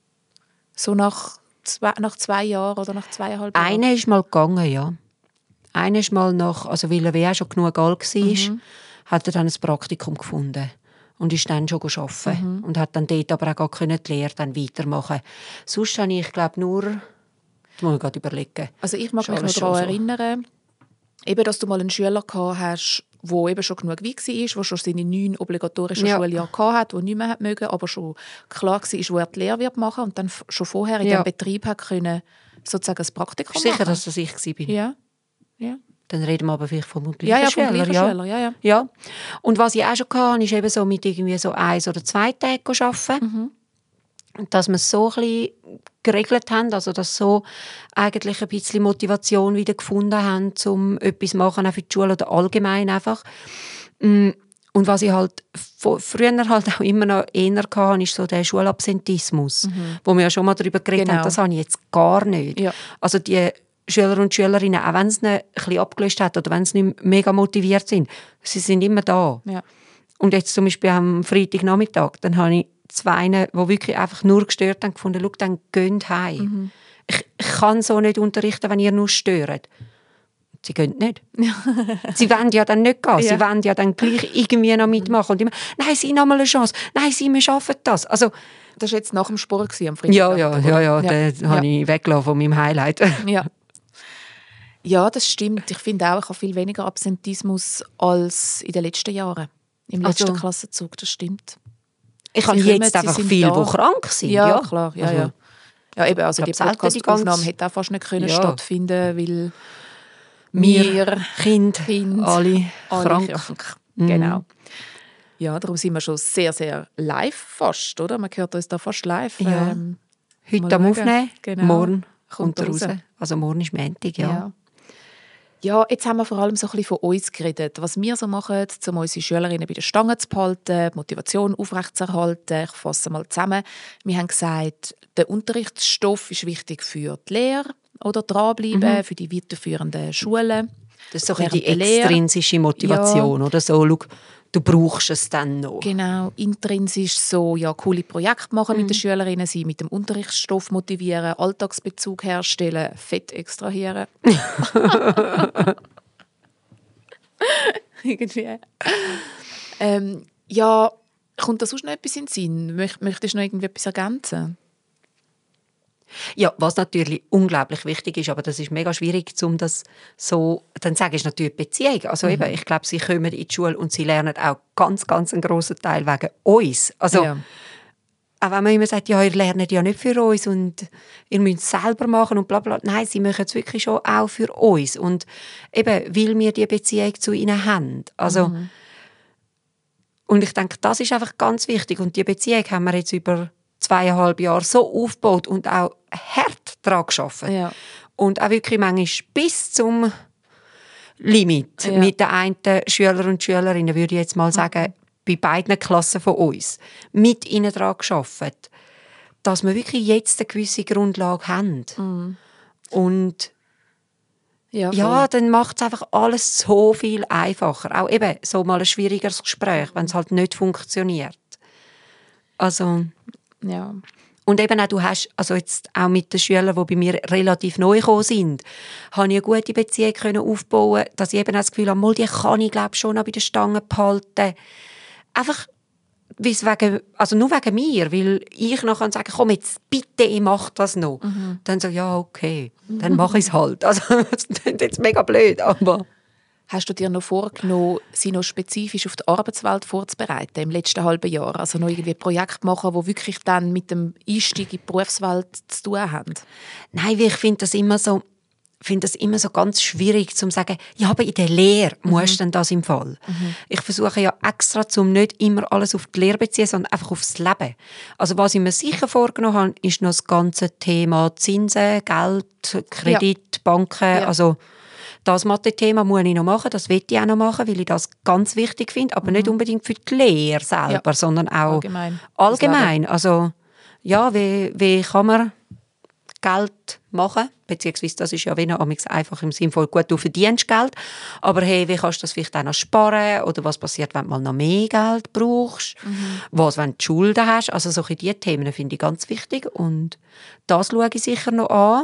So nach 2 Jahren oder nach 2,5 Jahren? Einer ist mal gegangen, ja. Einer ist mal weil er auch schon genug alt war, hat er dann ein Praktikum gefunden und ist dann schon arbeiten und hat dann dort aber auch die Lehre dann weitermachen. Sonst habe ich, glaube nur, das muss ich gerade überlegen. Also ich mag mich noch daran erinnern, eben, dass du mal einen Schüler gehabt hast, der eben schon genug weit war, der schon seine 9 obligatorischen Schuljahre hatte, der nicht mehr mögen, aber schon klar war, wo er die Lehre machen und dann schon vorher in diesem Betrieb hat können, sozusagen ein Praktikum machen. Sicher, dass das ich war? Ja. Ja. Dann reden wir aber vielleicht vom gleichen Schüler. Ja. Und was ich auch schon hatte, ist eben so mit irgendwie so 1 oder 2 Tagen arbeiten. Dass wir es so ein bisschen geregelt haben, also dass so eigentlich ein bisschen Motivation wieder gefunden haben, um etwas zu machen, auch für die Schule oder allgemein einfach. Und was ich halt früher halt auch immer noch eher hatte, ist so der Schulabsentismus, wo wir ja schon mal darüber geredet haben, das habe ich jetzt gar nicht. Ja. Also die Schüler und Schülerinnen, auch wenn es ein bisschen abgelöst hat oder wenn sie nicht mega motiviert sind, sie sind immer da. Ja. Und jetzt zum Beispiel am Freitagnachmittag, dann habe ich 2, die wirklich einfach nur gestört haben, gefunden, schau, dann geht heim. Ich kann so nicht unterrichten, wenn ihr nur stört. Sie gehen nicht. Sie wollen ja dann nicht gehen. Sie wollen ja dann gleich irgendwie noch mitmachen. Und immer, nein, sie haben noch mal eine Chance. Nein, wir schaffen das. Also, das war jetzt nach dem Sport am Freitag. Ja. Den habe ich weggelassen von meinem Highlight. Ja, das stimmt. Ich finde auch, ich habe viel weniger Absentismus als in den letzten Jahren. Im letzten Klassenzug, das stimmt. Ich habe jetzt einfach viele, die krank sind. Ja, klar. Ja, eben, also die Podcast-Aufnahme hätte auch fast nicht stattfinden, weil wir Kind alle krank. Genau. Ja, darum sind wir schon sehr, sehr live fast, oder? Man hört uns da fast live. Ja. Heute am Aufnehmen, genau. morgen Kommt kommt er raus. raus. Also morgen ist Montag, ja. Ja, jetzt haben wir vor allem so ein bisschen von uns geredet, was wir so machen, um unsere Schülerinnen bei der Stange zu behalten, die Motivation aufrechtzuerhalten. Ich fasse mal zusammen. Wir haben gesagt, der Unterrichtsstoff ist wichtig für die Lehre oder dranbleiben, für die weiterführenden Schulen. Das ist so ein bisschen die extrinsische Motivation, oder so, schau, du brauchst es dann noch. Genau, intrinsisch so, ja, coole Projekte machen mit den Schülerinnen, sie mit dem Unterrichtsstoff motivieren, Alltagsbezug herstellen, Fett extrahieren. Irgendwie. Ja, kommt da sonst noch etwas in den Sinn? Möchtest du noch irgendwie etwas ergänzen? Ja, was natürlich unglaublich wichtig ist, aber das ist mega schwierig, um das so, dann sage ich natürlich Beziehung. Also eben, ich glaube, sie kommen in die Schule und sie lernen auch ganz, ganz einen grossen Teil wegen uns. Also, auch wenn man immer sagt, ja, ihr lernt ja nicht für uns und ihr müsst es selber machen und bla bla. Nein, sie machen es wirklich schon auch für uns. Und eben, weil wir die Beziehung zu ihnen haben. Also, und ich denke, das ist einfach ganz wichtig. Und die Beziehung haben wir jetzt über 2,5 Jahre so aufgebaut und auch hart daran gearbeitet. Ja. Und auch wirklich manchmal bis zum Limit mit den einen Schüler und Schülerinnen, würde ich jetzt mal sagen, bei beiden Klassen von uns, mit ihnen daran gearbeitet, dass wir wirklich jetzt eine gewisse Grundlage haben. Und ja, dann macht es einfach alles so viel einfacher. Auch eben so mal ein schwierigeres Gespräch, wenn es halt nicht funktioniert. Also... Ja. Und eben auch, du hast, also jetzt auch mit den Schülern, die bei mir relativ neu gekommen sind, habe ich eine gute Beziehung aufbauen, dass ich eben auch das Gefühl habe, die kann ich, glaube ich, schon noch bei der Stange behalten. Einfach, also nur wegen mir, weil ich noch sagen kann, komm jetzt, bitte, ich mache das noch. Dann so, ja, okay, dann mache ich es halt. Also, das klingt jetzt mega blöd, aber... Hast du dir noch vorgenommen, sie noch spezifisch auf die Arbeitswelt vorzubereiten im letzten halben Jahr? Also noch irgendwie Projekte machen, die wirklich dann mit dem Einstieg in die Berufswelt zu tun haben? Nein, ich finde das immer so ganz schwierig zu sagen, ja, aber in der Lehre musst du denn das im Fall. Ich versuche ja extra, um nicht immer alles auf die Lehre zu beziehen, sondern einfach aufs Leben. Also was ich mir sicher vorgenommen habe, ist noch das ganze Thema Zinsen, Geld, Kredit, Banken, also das Mathe-Thema muss ich noch machen, das will ich auch noch machen, weil ich das ganz wichtig finde, aber nicht unbedingt für die Lehre selber, sondern auch allgemein. Also ja, wie kann man Geld machen, beziehungsweise das ist ja einfach im Sinne von, gut, du verdienst Geld, aber hey, wie kannst du das vielleicht auch noch sparen oder was passiert, wenn du mal noch mehr Geld brauchst, was, wenn du Schulden hast, also solche diese Themen finde ich ganz wichtig und das schaue ich sicher noch an.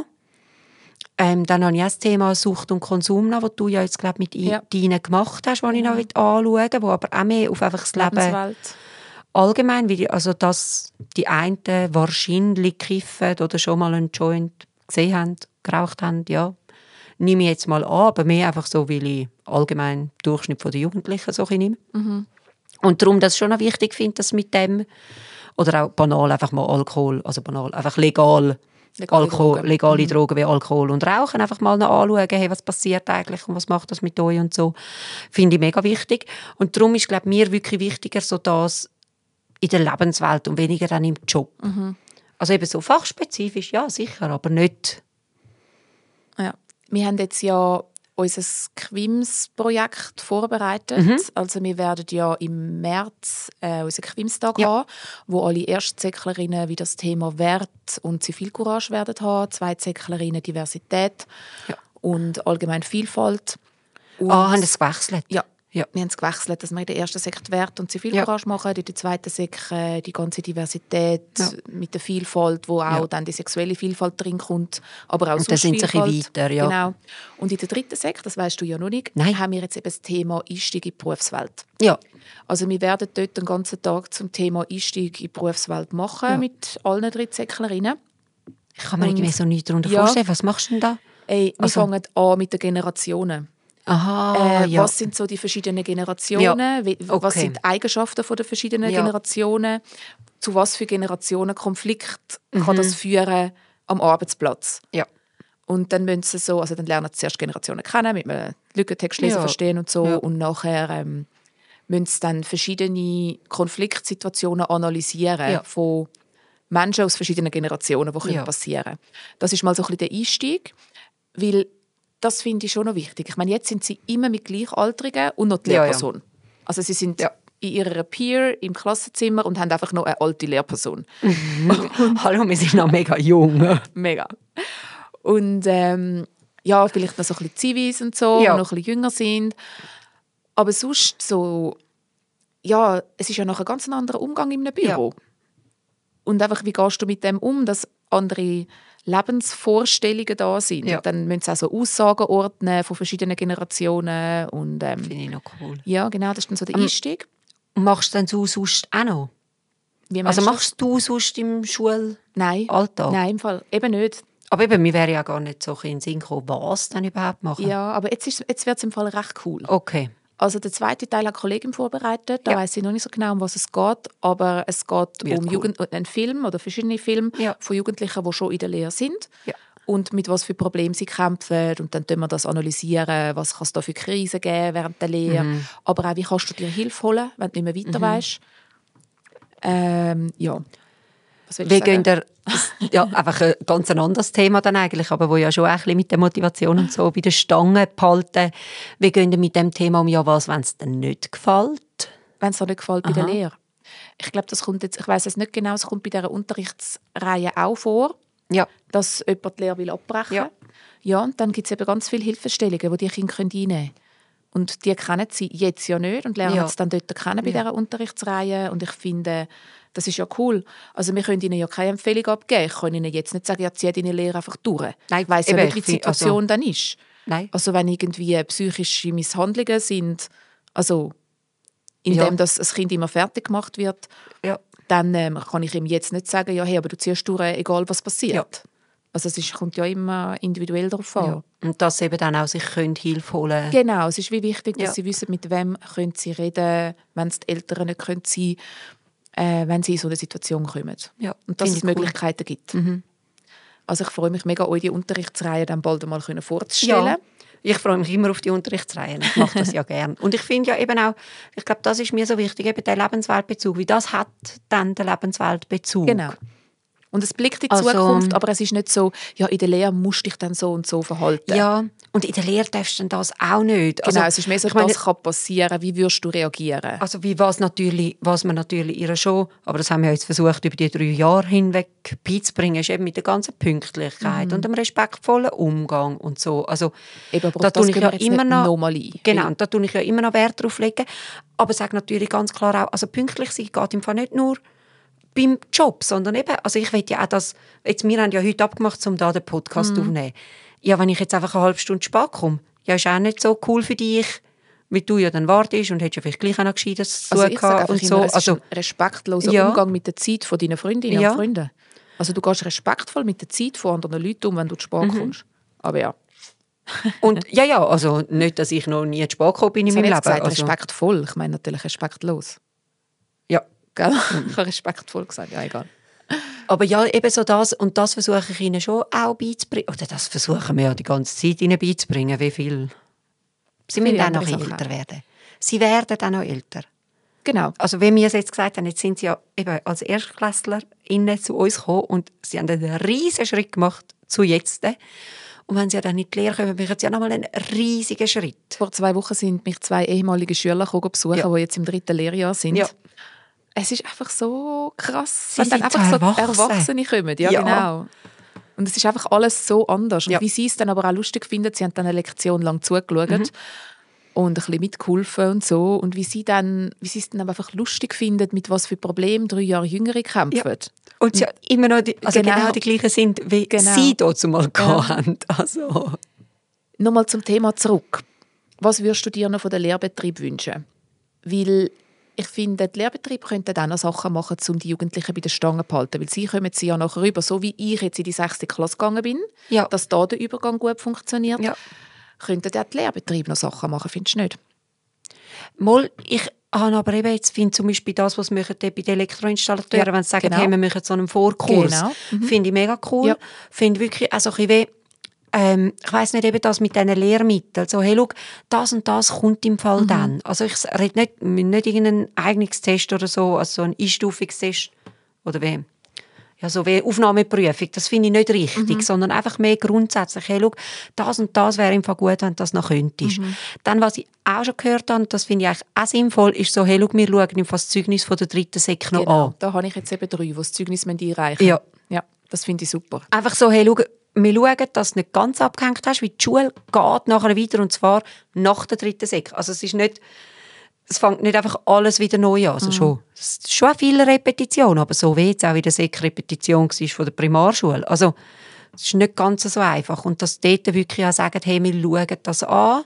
Dann habe ich auch das Thema Sucht und Konsum noch, das du ja jetzt glaub, mit deinen gemacht hast, das ich noch anschauen will, wo aber auch mehr auf einfach das Leben allgemein, also dass die einen wahrscheinlich kiffen oder schon mal einen Joint gesehen haben, geraucht haben, ja, nehme ich jetzt mal an, aber mehr einfach so, weil ich allgemein den Durchschnitt der Jugendlichen so nehme. Und darum, dass ich schon noch wichtig finde, dass mit dem, oder auch banal einfach mal Alkohol, also banal, einfach legale Drogen wie Alkohol und Rauchen einfach mal noch anschauen, hey, was passiert eigentlich und was macht das mit euch und so, finde ich mega wichtig. Und darum ist, glaube ich, mir wirklich wichtiger so das in der Lebenswelt und weniger dann im Job. Also eben so fachspezifisch, ja, sicher, aber nicht... Ja, wir haben jetzt ja unser Quims-Projekt vorbereitet. Also wir werden ja im März unseren Quims-Tag haben, wo alle Erstsäcklerinnen wie das Thema Wert und Zivilcourage werden haben, Zweitsäcklerinnen Diversität und allgemein Vielfalt. Und haben das gewechselt? Ja. Wir haben es gewechselt, dass wir in der ersten Sekt Wert und Zivilcourage machen, in der zweiten Sekt die ganze Diversität mit der Vielfalt, wo auch dann die sexuelle Vielfalt drin kommt, aber auch und da sind sie ein bisschen weiter, Genau. Und in der dritten Sekt, das weißt du ja noch nicht, haben wir jetzt eben das Thema Einstieg in die Berufswelt. Ja. Also wir werden dort den ganzen Tag zum Thema Einstieg in die Berufswelt machen mit allen 3 Säcklerinnen. Ich kann mir irgendwie so nichts darunter vorstellen. Was machst du denn da? Wir fangen an mit den Generationen. Was sind so die verschiedenen Generationen? Was sind die Eigenschaften der verschiedenen Generationen? Zu was für Generationenkonflikt kann das führen am Arbeitsplatz? Ja. Und dann müssen sie dann lernen sie zuerst Generationen kennen, mit einem Lückentext lesen, verstehen und so. Und nachher müssen sie dann verschiedene Konfliktsituationen analysieren von Menschen aus verschiedenen Generationen, die passieren können. Das ist mal so ein bisschen der Einstieg, weil das finde ich schon noch wichtig. Ich meine, jetzt sind sie immer mit Gleichaltrigen und noch die Lehrperson. Also sie sind in ihrer Peer im Klassenzimmer und haben einfach noch eine alte Lehrperson. Hallo, wir sind noch mega jung. Mega. Und vielleicht noch so ein bisschen Zivis und so, die noch ein bisschen jünger sind. Aber sonst so, es ist ja noch ein ganz anderer Umgang in einem Büro. Ja. Und einfach, wie gehst du mit dem um, dass andere Lebensvorstellungen da sind? Ja. Dann müssen sie auch so Aussagen ordnen von verschiedenen Generationen. Finde ich noch cool. Ja, genau, das ist dann so der Einstieg. Machst du denn so sonst auch noch? Also machst du sonst im Schulalltag? Nein, im Fall eben nicht. Aber eben, mir wäre ja gar nicht so in den Sinn gekommen, was dann überhaupt machen. Ja, aber jetzt wird es im Fall recht cool. Okay. Also der zweite Teil hat eine Kollegin vorbereitet. Da weiss ich noch nicht so genau, um was es geht. Aber es geht um einen Film oder verschiedene Filme von Jugendlichen, die schon in der Lehre sind. Ja. Und mit was für Problemen sie kämpfen. Und dann wir das analysieren, was kann es da für Krisen geben während der Lehre. Aber auch, wie kannst du dir Hilfe holen, wenn du nicht mehr weiter weisst. Wie gehen einfach ein ganz anderes Thema dann eigentlich, aber wo ja schon ein bisschen mit der Motivation und so bei der Stange behalten. Wie gehen ihr mit dem Thema um, was, wenn es dann nicht gefällt? Wenn es nicht gefällt bei der Lehre? Ich glaube, das kommt jetzt, ich weiss es nicht genau, es kommt bei dieser Unterrichtsreihe auch vor, dass jemand die Lehre abbrechen will. Ja, und dann gibt es eben ganz viele Hilfestellungen, die die Kinder einnehmen können. Und die kennen sie jetzt ja nicht und lernen es dann dort kennen bei dieser Unterrichtsreihe. Und ich finde, das ist ja cool. Also wir können ihnen ja keine Empfehlung abgeben. Ich kann ihnen jetzt nicht sagen, zieht deine Lehre einfach durch. Nein, ich weiss ja nicht, wie die Situation dann ist. Nein. Also wenn irgendwie psychische Misshandlungen sind, also indem das Kind immer fertig gemacht wird, dann kann ich ihm jetzt nicht sagen, aber du ziehst durch, egal was passiert. Ja. Also es kommt ja immer individuell darauf an. Ja. Und dass sie eben dann auch sich Hilfe holen können. Genau, es ist wie wichtig, dass sie wissen, mit wem können sie reden, wenn es die Eltern nicht sein können, wenn sie in so eine Situation kommen. Ja, und dass es Möglichkeiten gibt. Mhm. Also ich freue mich mega, euch die Unterrichtsreihe dann bald einmal vorzustellen. Ja, ich freue mich immer auf die Unterrichtsreihen. Ich mache das ja gerne. Und ich finde ja eben auch, ich glaube, das ist mir so wichtig, eben der Lebensweltbezug, wie das hat dann den Lebensweltbezug. Genau. Und es blickt in die Zukunft, aber es ist nicht so, in der Lehre musst du dich dann so und so verhalten. Ja, und in der Lehre darfst du das auch nicht. Genau, es ist mehr so, das kann passieren, wie würdest du reagieren? Also was man natürlich ihr schon, aber das haben wir jetzt versucht, über die 3 Jahre hinweg beizubringen, ist eben mit der ganzen Pünktlichkeit und dem respektvollen Umgang und so. Also, eben, aber da tue ich ja immer noch ein. Genau, und da tue ich ja immer noch Wert drauf legen. Aber ich sage natürlich ganz klar auch, also pünktlich sein geht im Fall nicht nur beim Job, sondern eben, also ich will ja auch das, wir haben ja heute abgemacht, um da den Podcast aufzunehmen. Ja, wenn ich jetzt einfach eine halbe Stunde spät komme, ist auch nicht so cool für dich, weil du ja dann wartest und hättest ja vielleicht gleich auch noch Gescheites zu tun gehabt und so. Es ist ein respektloser Umgang mit der Zeit von deinen Freundinnen und Freunden. Also du gehst respektvoll mit der Zeit von anderen Leuten um, wenn du zu spät kommst. Aber ja. Und also nicht, dass ich noch nie zu spät gekommen bin in meinem Leben. Also respektvoll, ich meine natürlich respektlos. Ja. Gell? Ich habe respektvoll gesagt, ja, egal. Aber ja, eben so das, und das versuche ich ihnen schon auch beizubringen. Oder das versuchen wir ja die ganze Zeit ihnen beizubringen, wie viel. Sie müssen auch noch älter werden. Sie werden auch noch älter. Genau. Also wie wir es jetzt gesagt haben, jetzt sind sie ja eben als ErstklässlerInnen zu uns gekommen und sie haben einen riesigen Schritt gemacht zu jetzt. Und wenn sie dann nicht die Lehre kommen, machen sie ja nochmal einen riesigen Schritt. Vor 2 Wochen sind mich 2 ehemalige Schüler besuchen, die jetzt im 3. Lehrjahr sind. Ja. Es ist einfach so krass, wenn dann einfach so Erwachsene kommen. Ja, genau. Und es ist einfach alles so anders. Und wie sie es dann aber auch lustig finden, sie haben dann eine Lektion lang zugeschaut und ein bisschen mitgeholfen und so. Und wie sie es dann einfach lustig finden, mit was für Problemen 3 Jahre Jüngere kämpfen. Ja. Und sie immer noch genau die gleichen sind, wie sie dazu mal hatten. Also. Nochmal zum Thema zurück. Was würdest du dir noch von den Lehrbetrieb wünschen? Weil ich finde, die Lehrbetriebe könnten auch noch Sachen machen, um die Jugendlichen bei der Stange zu halten. Weil sie kommen ja nachher rüber, so wie ich jetzt in die 6. Klasse gegangen bin, dass da der Übergang gut funktioniert. Ja. Könnten auch die Lehrbetriebe noch Sachen machen, findest du nicht? Mal, ich habe aber eben jetzt, finde zum Beispiel das, was wir bei den Elektroinstallateuren, wenn sie sagen, hey, wir machen so einen Vorkurs, finde ich mega cool. Ja. Finde wirklich, also ein bisschen ich weiss nicht, eben das mit diesen Lehrmitteln. So, hey, schau, das und das kommt im Fall dann. Also ich rede nicht irgendeinen Eignungstest oder so, also so ein Einstufungstest oder wie. Ja, so wie Aufnahmeprüfung, das finde ich nicht richtig, sondern einfach mehr grundsätzlich, hey, schau, das und das wäre im Fall gut, wenn du das noch könntest. Dann, was ich auch schon gehört habe, das finde ich eigentlich auch sinnvoll, ist so, hey, schau, wir schauen im Fall das Zeugnis von der 3. Sek noch an. Da habe ich jetzt eben 3, die das Zeugnis einreichen müssen. Ja, das finde ich super. Einfach so, hey, schau, wir schauen, dass du nicht ganz abgehängt hast, weil die Schule geht nachher weiter, und zwar nach der 3. Sek. Also es fängt nicht einfach alles wieder neu an. Also es ist schon viel Repetition, aber so wie jetzt auch wieder Sek-Repetition war von der Primarschule. Also es ist nicht ganz so einfach. Und dass dort wirklich auch sagen, hey, wir schauen das an.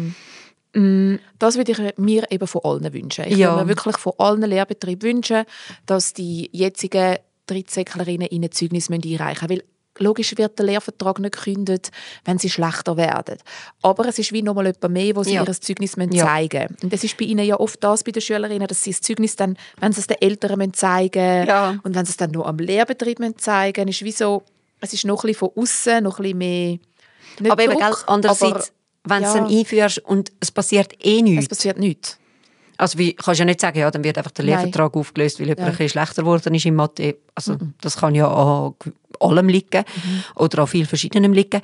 Das würde ich mir eben von allen wünschen. Ich würde mir wirklich von allen Lehrbetrieben wünschen, dass die jetzigen Drittsäcklerinnen ihnen Zeugnis einreichen müssen. Weil logisch wird der Lehrvertrag nicht gekündigt, wenn sie schlechter werden. Aber es ist wie nochmal jemand mehr, wo sie ihr Zeugnis zeigen müssen. Und es ist bei ihnen ja oft das, bei den Schülerinnen, dass sie das Zeugnis dann, wenn sie es den Eltern zeigen müssen, und wenn sie es dann noch am Lehrbetrieb zeigen müssen, ist wie so, es ist noch ein bisschen von außen, noch ein bisschen mehr nicht aber Druck, eben, andererseits, wenn du es dann einführst und es passiert nichts. Es passiert nichts. Also wie, kannst du ja nicht sagen, ja, dann wird einfach der Lehrvertrag aufgelöst, weil jemand ein bisschen schlechter geworden ist in Mathe. Also das kann ja an allem liegen oder an viel Verschiedenem liegen.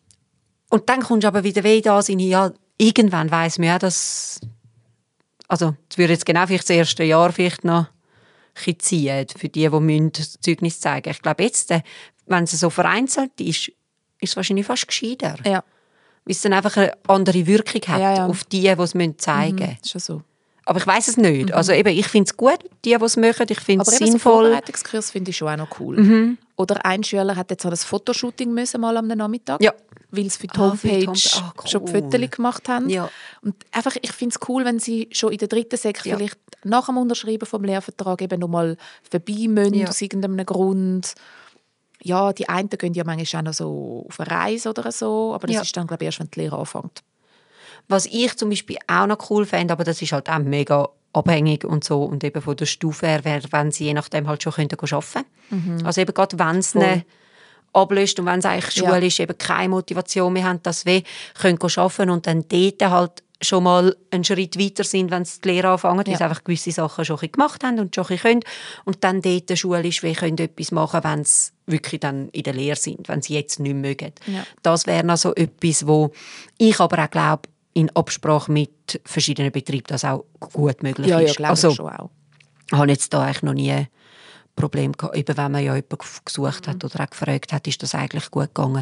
Und dann kommst du aber wieder das in, ja, irgendwann weiss man ja, dass, also das würde jetzt genau vielleicht das erste Jahr vielleicht noch ein bisschen ziehen, für die das Zeugnis zeigen. Ich glaube jetzt, wenn es so vereinzelt ist es wahrscheinlich fast gescheiter. Ja. Weil es dann einfach eine andere Wirkung hat auf die es zeigen müssen. Ist schon so. Aber ich weiss es nicht. Also eben, ich finde es gut, die es machen. Ich finde es sinnvoll. Aber so Vorbereitungskurs finde ich schon auch noch cool. Oder ein Schüler hat jetzt so ein Fotoshooting müssen, mal am Nachmittag, weil sie für die Homepage schon die Fotos gemacht haben. Ja. Und einfach, ich finde es cool, wenn sie schon in der 3. Sek vielleicht nach dem Unterschreiben vom Lehrvertrag eben noch mal vorbei müssen, aus irgendeinem Grund. Ja, die einen gehen ja manchmal auch noch so auf eine Reise oder so, aber das ist dann, glaube ich, erst, wenn die Lehre anfängt. Was ich zum Beispiel auch noch cool fände, aber das ist halt auch mega abhängig und so und eben von der Stufe her, wäre, wenn sie je nachdem halt schon arbeiten könnten. Also eben gerade, wenn es nicht ablöst und wenn es eigentlich Schule ist, eben keine Motivation mehr haben, dass wir arbeiten können und dann dort halt schon mal einen Schritt weiter sind, wenn sie die Lehre anfangen, weil sie einfach gewisse Sachen schon gemacht haben und schon können und dann dort die Schule ist, wir können etwas machen, wenn sie wirklich dann in der Lehre sind, wenn sie jetzt nicht mögen. Ja. Das wäre also etwas, wo ich aber auch glaube, in Absprache mit verschiedenen Betrieben das auch gut möglich ist. Ja, glaube ich schon auch. Ich habe jetzt da eigentlich noch nie ein Problem gehabt, eben wenn man ja jemanden gesucht hat oder auch gefragt hat, ist das eigentlich gut gegangen.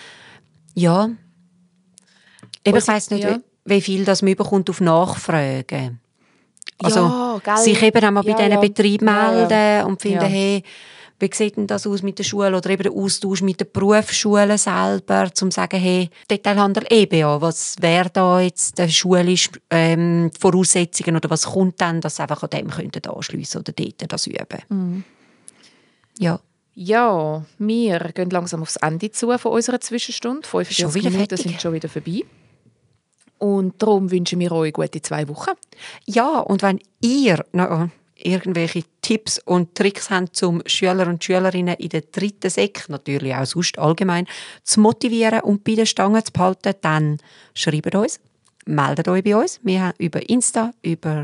Ja, eben, ich weiss nicht, wie viel das man bekommt auf Nachfragen. Also sich eben auch mal bei diesen Betrieben melden und finden, hey, wie sieht denn das aus mit der Schule oder eben der Austausch mit der Berufsschule selber, um zu sagen, hey, Detailhandel EBA, was wäre da jetzt die schulische Voraussetzungen oder was kommt dann, dass sie einfach an dem könnten anschliessen oder dort das üben. Ja. Ja, wir gehen langsam aufs Ende zu von unserer Zwischenstunde. 45 Minuten sind schon wieder vorbei. Und darum wünschen wir euch gute 2 Wochen. Ja, und wenn ihr irgendwelche Tipps und Tricks haben, um Schüler und Schülerinnen in der 3. Sek, natürlich auch sonst allgemein, zu motivieren und bei der Stange zu behalten, dann schreibt uns, meldet euch bei uns. Wir haben über Insta, über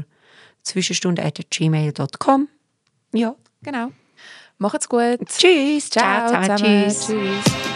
zwischenstunde@gmail.com. Ja, genau. Macht's gut. Tschüss. Ciao zusammen. Tschüss. Tschüss.